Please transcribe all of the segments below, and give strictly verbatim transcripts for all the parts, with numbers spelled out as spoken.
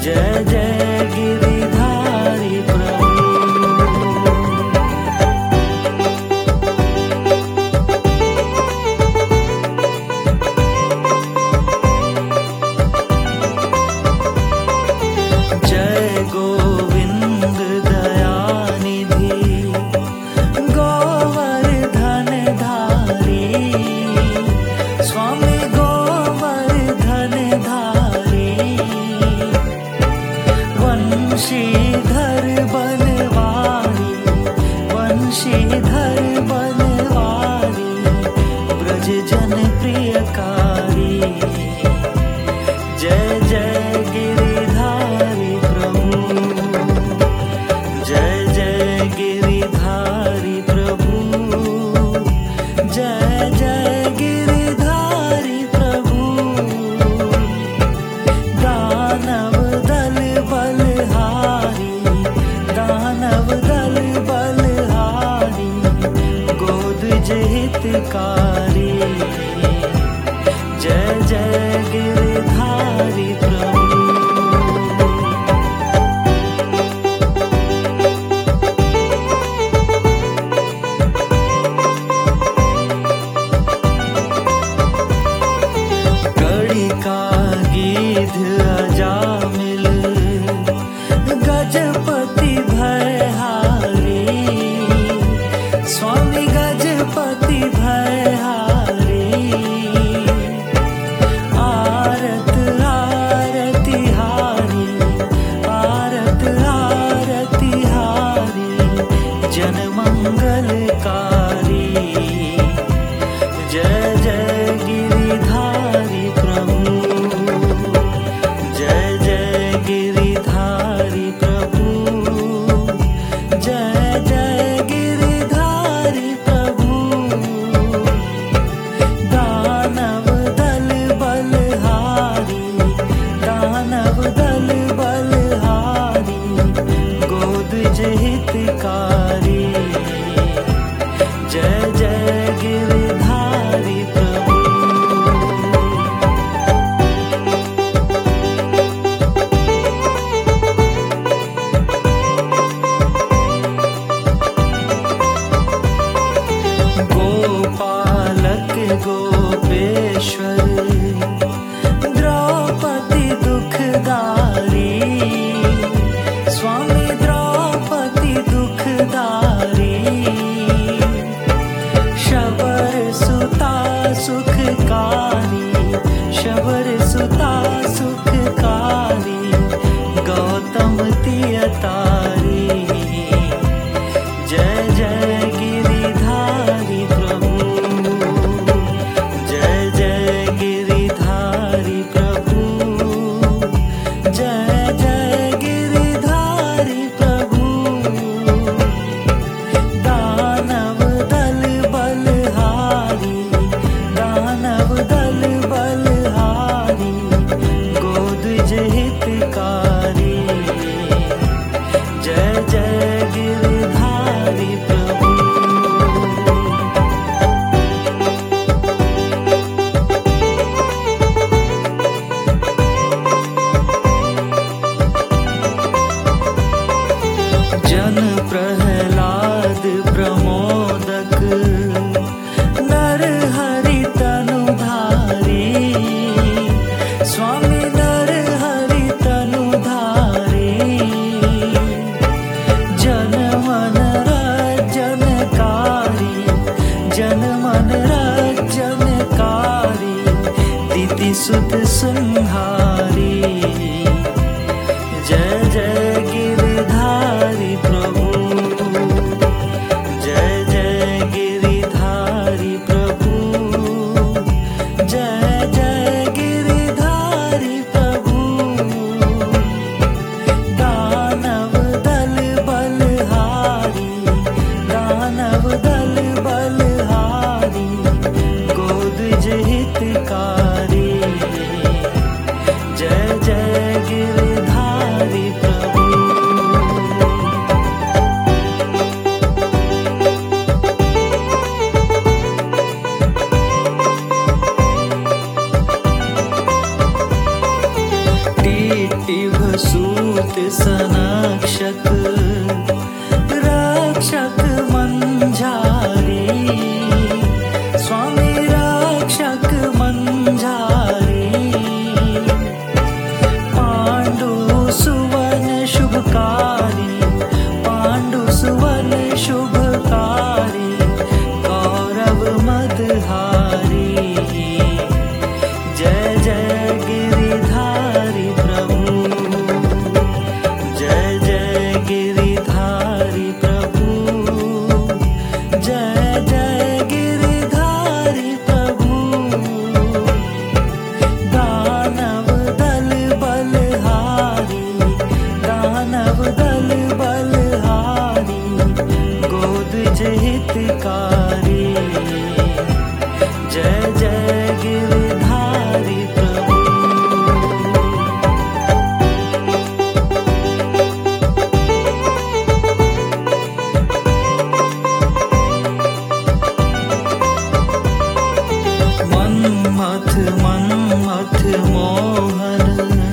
जय जय गिरिधारी प्रभु। जय गोविंद दयानिधि गोवर्धन धारी, स्वामी गोवर्धन धारी। वंशीधर बनवारी, वंशीधर बनवारी, ब्रज जन प्रियकारी। जय जय गिरिधारी प्रभु, जय जय गिरिधारी प्रभु, जय जय गिरिधारी प्रभु। दानव दल बलहारी, दानव दल बलहारी, गोद हितकारी। जय जय गिरिधारी प्रभु। कड़ी का गीध अजामिल, गजपति भयहारी, स्वामी गजपति भयहारी। आरत आरती हारी, आरत आरती हारी, जन मंगलकारी। जय जय गिरिधारी प्रभु, जय जय गिरिधारी प्रभु, जय जय गिरिधारी प्रभु। दानव दल बलहारी, दानव दल बलहारी, गोद हितकारी। जय जय गिरिधारी प्रभु। गोपालक गोपेश्वर, द्रौपदी दुखदारी, स्वामी द्रौपदी दुखदारी। शबर सुता सुखकारी, शबर सुता सुखकारी, गौतम तियतारी। जय जय गिरिधारी प्रभु, जय जय गिरिधारी प्रभु, जय जय गिरिधारी प्रभु। दानव दल बलहारी, दानव दल बलहारी, गोद हितकारी। जय जय गिरिधारी प्रभु। जन प्रहलाद प्रमोदक, नर हरि तनुधारी, स्वामी नर हरि तनुधारी। जन मन रजनकारी, जन मन रजनकारी, दिति सुत संहारी। जय जय गिरिधारी प्रभु, जय जय गिरिधारी प्रभु, जय जय गिरिधारी प्रभु। दानव दल बलहारी, दानव दल बलहारी, गोद हितकारी। जय जय गिरिधारी सूत सनक्षक रक्षक मंझारी स्वामी रक्षक मंझारी पांडु सुवन शुभकारी पांडु सुवन शुभकारी कौरव मदहारी जय जय गिरिधारी प्रभु जय जय गिरिधारी प्रभु जय जय गिरिधारी प्रभु दानव दल बलहारी दानव दल बलहारी गोद हितकारी जय जय गिरिधारी प्रभु मन्मथ मन्मथ मोहन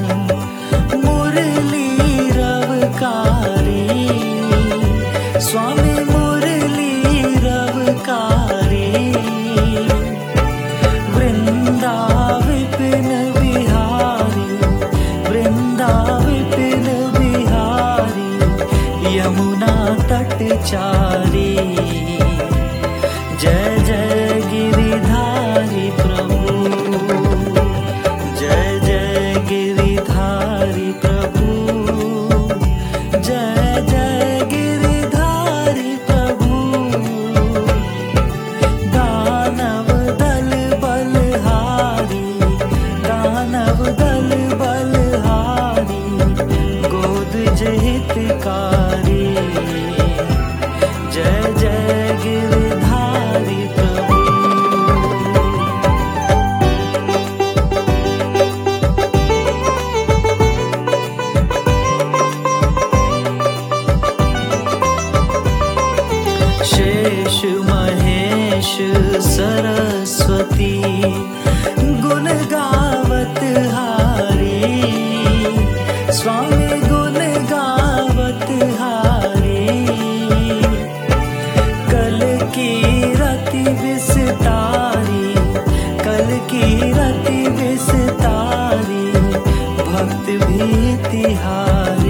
मुरली रवकारी स्वामी मुरली रवकारी वृंदा विपिन बिहारी वृंदा विपिन बिहारी यमुना तटचारी जय जय गिरिधारी प्रभु जय जय गिरिधारी प्रभु जय जय गिरिधारी प्रभु दानव दल बलहारी दानव दल बलहारी गोद हितकारी जय जय गिरिधारी प्रभु शेष महेश सरस्वती गुण गावत हारी स्वामी गुण गावत हारी कल की रति विस्तारी कल की रति विस्तारी भक्त भी तिहारी